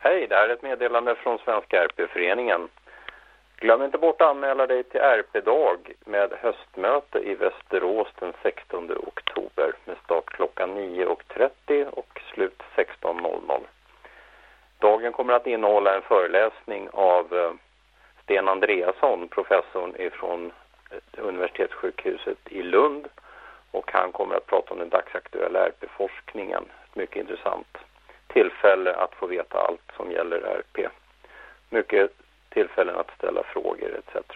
Hej, det här är ett meddelande från Svenska RP-föreningen. Glöm inte bort att anmäla dig till RP-dag med höstmöte i Västerås den 16 oktober med start klockan 9.30 och slut 16.00. Dagen kommer att innehålla en föreläsning av Sten Andreasson, professorn ifrån universitetssjukhuset i Lund, och han kommer att prata om den dagsaktuella RP-forskningen. Mycket intressant tillfälle att få veta allt som gäller RP. Mycket tillfällen att ställa frågor etc.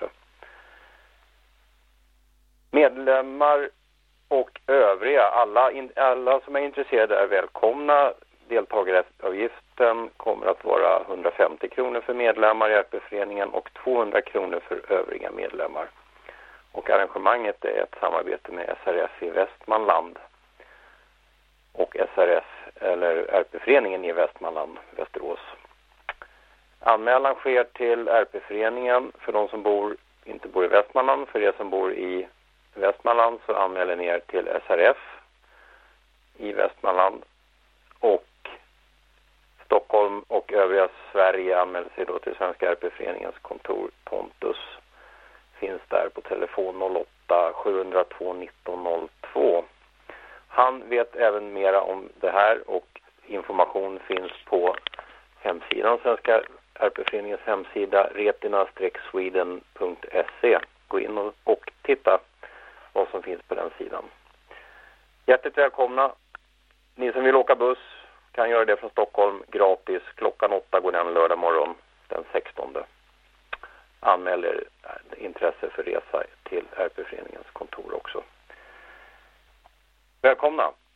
Medlemmar och övriga, alla som är intresserade är välkomna. Deltagaravgiften kommer att vara 150 kronor för medlemmar i RP-föreningen och 200 kronor för övriga medlemmar. Och arrangemanget är ett samarbete med SRF i Västmanland och SRF eller RP-föreningen i Västmanland, Västerås. Anmälan sker till RP-föreningen för de som inte bor i Västmanland. För er som bor i Västmanland så anmäler ni er till SRF i Västmanland, och Stockholm och övriga Sverige anmäler sig då till Svenska RP-föreningens kontor. Pontus finns där på telefon 08 702 1902. Han vet även mera om det här, och information finns på hemsidan, Svenska RP-föreningens hemsida retina-sweden.se. Gå in och titta vad som finns på den sidan. Hjärtligt välkomna. Ni som vill åka buss kan göra det från Stockholm gratis. Klockan 8 går den lördag morgon den 16. Anmäler intresse för resa till RP-föreningens kontor också. Välkomna!